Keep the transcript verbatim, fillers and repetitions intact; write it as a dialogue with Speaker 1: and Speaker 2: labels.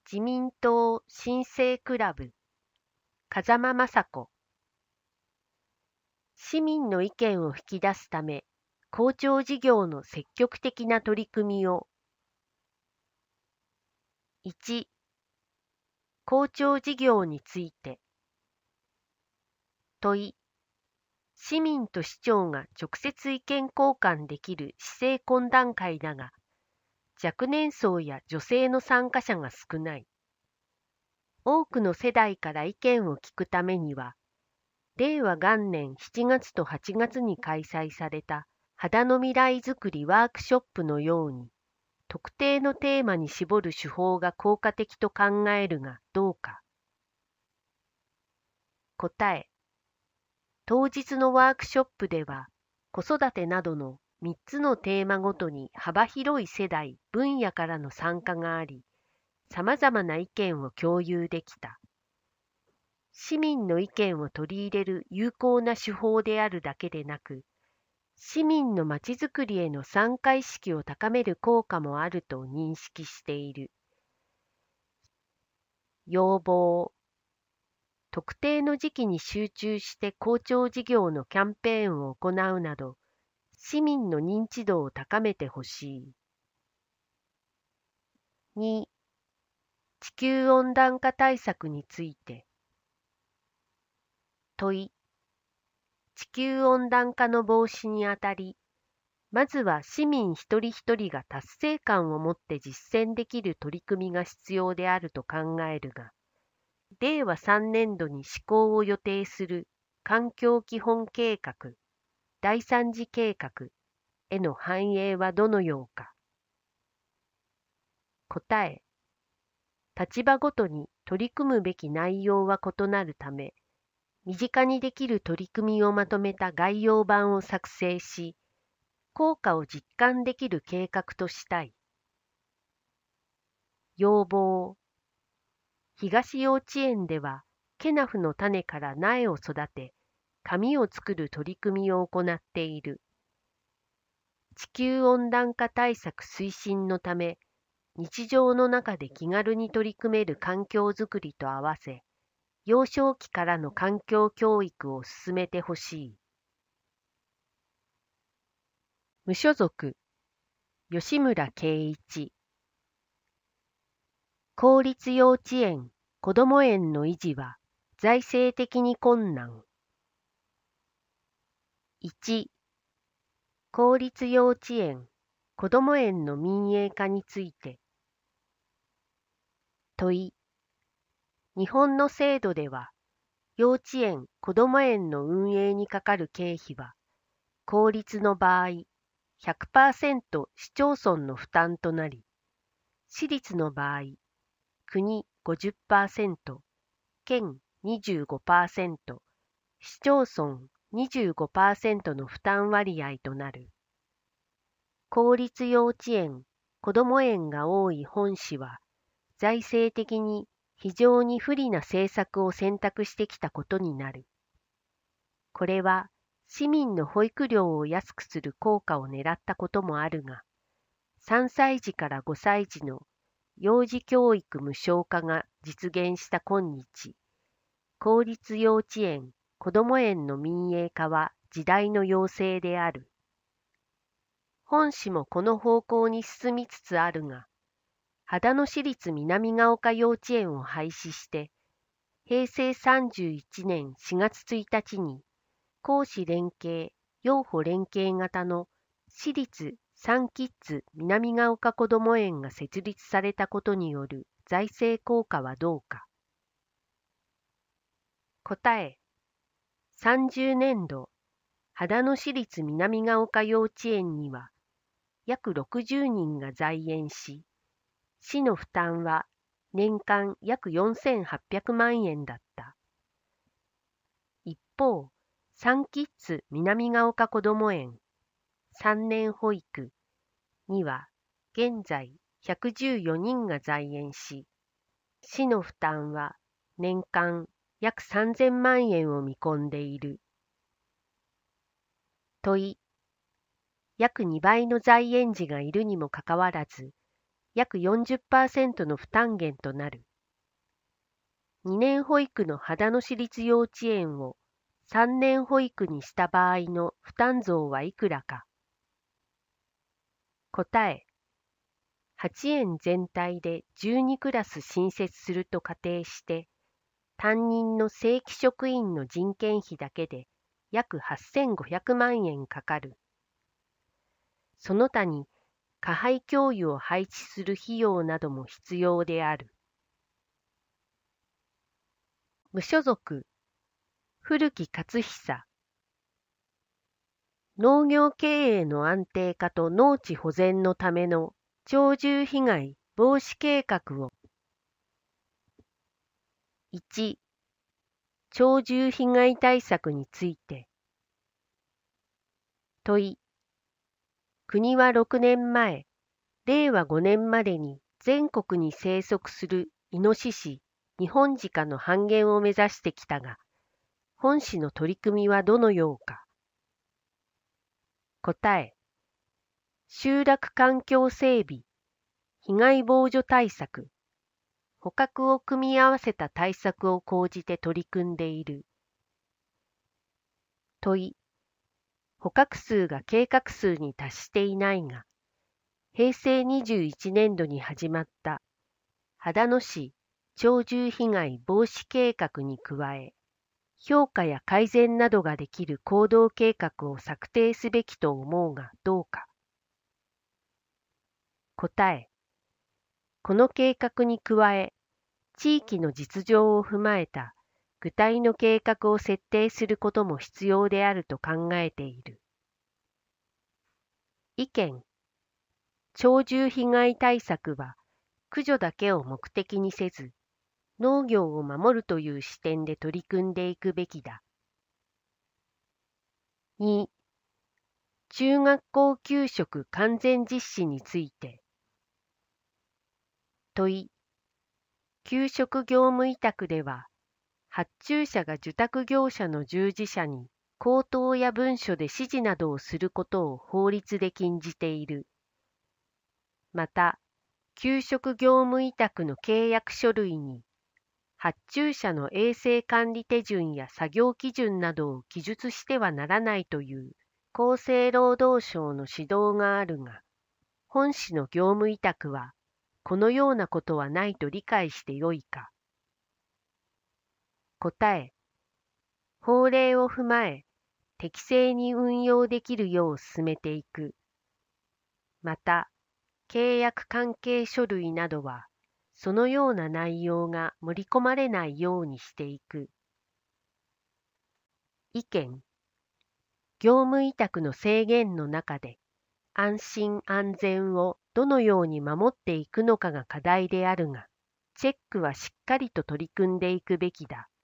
Speaker 1: 自民党新生クラブ風間雅子。市民の意見を引き出すため、公聴事業の積極的な取り組みを。いち、公聴事業について。問い、市民と市長が直接意見交換できる市政懇談会だが、若年層や女性の参加者が少ない。多くの世代から意見を聞くためには、れいわ元年しちがつとはちがつに開催された肌の未来づくりワークショップのように、特定のテーマに絞る手法が効果的と考えるがどうか。答え。当日のワークショップでは、子育てなどのみっつのテーマごとに幅広い世代、分野からの参加があり、様々な意見を共有できた。市民の意見を取り入れる有効な手法であるだけでなく、市民のまちづくりへの参加意識を高める効果もあると認識している。要望。特定の時期に集中して公聴事業のキャンペーンを行うなど、市民の認知度を高めてほしい。に、地球温暖化対策について。問い、地球温暖化の防止にあたり、まずは市民一人一人が達成感を持って実践できる取り組みが必要であると考えるが、れいわさんねんどに施行を予定する環境基本計画、だいさん次計画への反映はどのようか。答え。立場ごとに取り組むべき内容は異なるため、身近にできる取り組みをまとめた概要版を作成し、効果を実感できる計画としたい。要望。東幼稚園では、ケナフの種から苗を育て、紙を作る取り組みを行っている。地球温暖化対策推進のため、日常の中で気軽に取り組める環境づくりと合わせ、幼少期からの環境教育を進めてほしい。無所属、吉村圭一。公立幼稚園、こども園の維持は財政的に困難。いち、公立幼稚園、こども園の民営化について。問い、日本の制度では、幼稚園・こども園の運営にかかる経費は、公立の場合、ひゃくパーセント 市町村の負担となり、私立の場合、国 ごじゅっパーセント、県 にじゅうごパーセント、市町村 にじゅうごパーセント の負担割合となる。公立幼稚園・こども園が多い本市は、財政的に非常に不利な政策を選択してきたことになる。これは市民の保育料を安くする効果を狙ったこともあるが、さんさい児からごさい児の幼児教育無償化が実現した今日、公立幼稚園・こども園の民営化は時代の要請である。本市もこの方向に進みつつあるが、秦野市立南ヶ丘幼稚園を廃止して、へいせいさんじゅういちねんしがつついたちに、公私連携、幼保連携型の私立サンキッズ南ヶ丘こども園が設立されたことによる財政効果はどうか。答え。さんじゅうねんど、秦野市立南ヶ丘幼稚園には、約ろくじゅうにんが在園し、市の負担は年間約よんせんはっぴゃくまんえんだった。一方、サンキッズ南ヶ丘こども園さんねん保育には現在ひゃくじゅうよにんが在園し、市の負担は年間約さんぜんまんえんを見込んでいる。問い、約にばいの在園児がいるにもかかわらず、 約 よんじゅっパーセント の負担減となる。にねん保育の秦野市立幼稚園をさんねん保育にした場合の負担増はいくらか。答え。はちえん全体でじゅうにクラス新設すると仮定して、担任の正規職員の人件費だけで約はっせんごひゃくまんえんかかる。その他に、加配教諭を配置する費用なども必要である。無所属、古木勝久。農業経営の安定化と農地保全のための鳥獣被害防止計画を。いち、鳥獣被害対策について。問い。国はろくねんまえ、れいわごねんまでに全国に生息するイノシシ、ニホンジカの半減を目指してきたが、本市の取り組みはどのようか。答え。集落環境整備、被害防除対策、捕獲を組み合わせた対策を講じて取り組んでいる。問い。捕獲数が計画数に達していないが、へいせいにじゅういちねんどに始まった秦野市鳥獣被害防止計画に加え、評価や改善などができる行動計画を策定すべきと思うがどうか。答え。この計画に加え、地域の実情を踏まえた具体の計画を設定することも必要であると考えている。意見。鳥獣被害対策は駆除だけを目的にせず、農業を守るという視点で取り組んでいくべきだ。に、中学校給食完全実施について。問い。給食業務委託では、発注者が受託業者の従事者に口頭や文書で指示などをすることを法律で禁じている。また、給食業務委託の契約書類に、発注者の衛生管理手順や作業基準などを記述してはならないという厚生労働省の指導があるが、本市の業務委託は、このようなことはないと理解してよいか。答え。法令を踏まえ、適正に運用できるよう進めていく。また、契約関係書類などは、そのような内容が盛り込まれないようにしていく。意見。業務委託の制限の中で、安心安全をどのように守っていくのかが課題であるが、チェックはしっかりと取り組んでいくべきだ。